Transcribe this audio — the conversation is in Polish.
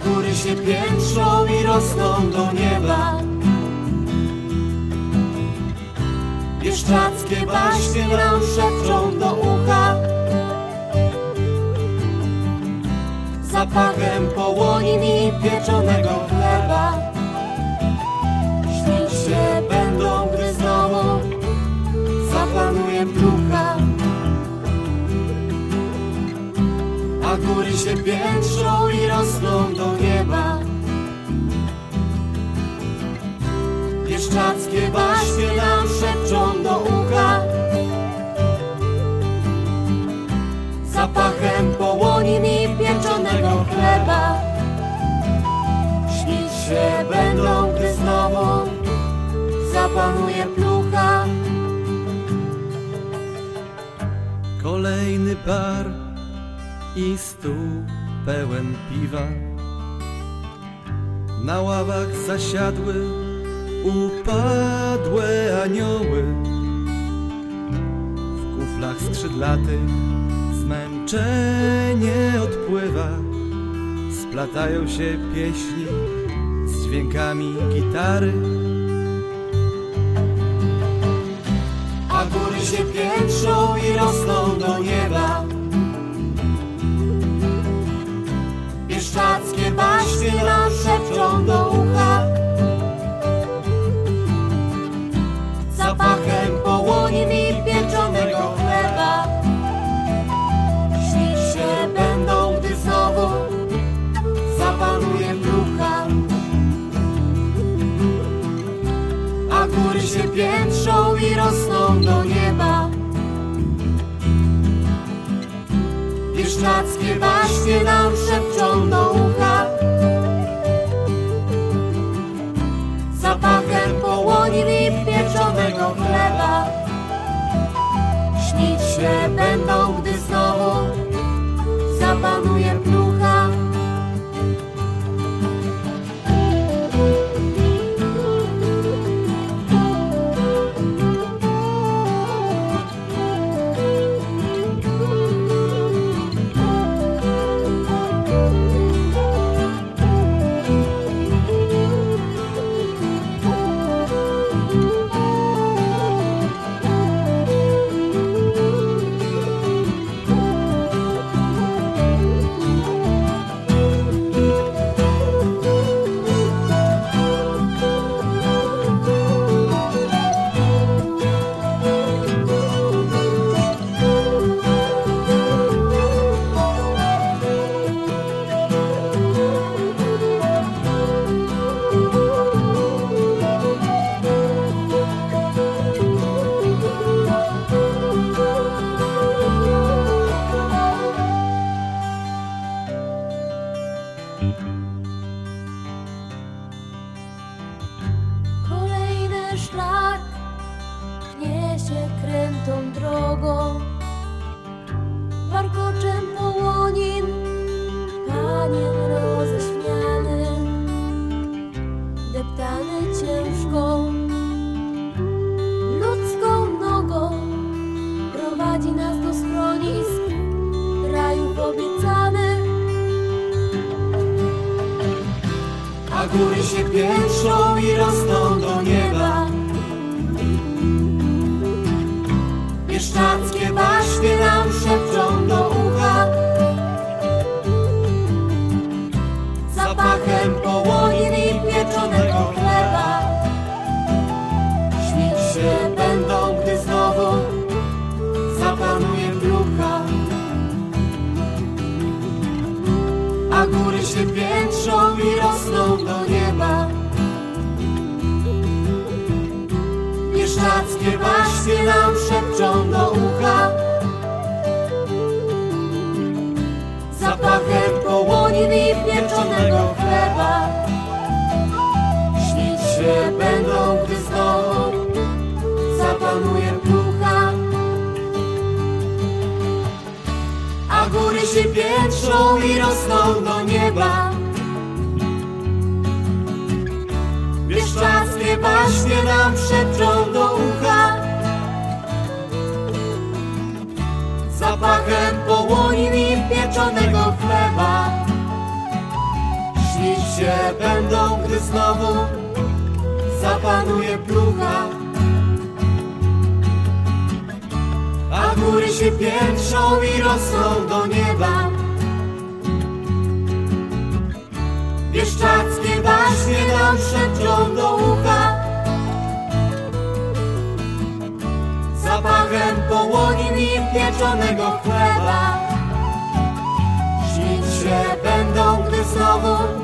góry się piętrzą i rosną do nieba. Bieszczackie baśnie nam szepczą do ucha. Zapachem połonin i pieczonego chleba śnić się będą, gdy znowu zapanuje plucha. A góry się piętrzą i rosną do nieba. Bieszczackie baśnie nam szepczą do ucha. Zapachem połonin i pieczonego chleba śnić się będą, gdy znowu zapanuje plucha. Kolejny bar i stół pełen piwa. Na ławach zasiadły upadłe anioły. W kuflach skrzydlatych zmęczenie odpływa. Splatają się pieśni z dźwiękami gitary. A góry się piętrzą i rosną do nieba. Bieszczackie baśnie nam szepczą do ucha. Zapachem połonin i pieczonego chleba śnić się będą, gdy znowu zapanuje plucha. A góry się piętrzą i rosną do nieba. Bieszczackie baśnie nam szepczą do ucha. Zapachem połonin i pieczonego chleba śnić się będą, gdy znowu zapanuje plucha. Kolejny szlak pnie się krętą drogą, warkoczem połonin panien roześmiany, deptany ciężką ludzką nogą, prowadzi nas do schronisk rajów obiecanych. A góry się piętrzą i rosną do nieba. Bieszczackie baśnie nam szepczą do ucha. Zapachem połonin i pieczonego chleba śnić się będą, gdy znowu zapanuje plucha. A góry się piętrzą i rosną do nieba. Bieszczackie baśnie nam szepczą do ucha. Zapachem połonin i pieczonego chleba śnić się będą, gdy znowu zapanuje plucha. A góry się piętrzą i rosną do nieba. Bieszczackie baśnie nam szepczą do ucha. Zapachem połonin i pieczonego chleba się będą, gdy znowu zapanuje plucha, a góry się piętrzą i rosną do nieba. Bieszczackie baśnie nam szepczą do ucha, zapachem połonin i pieczonego chleba. Śnić się będą, gdy znowu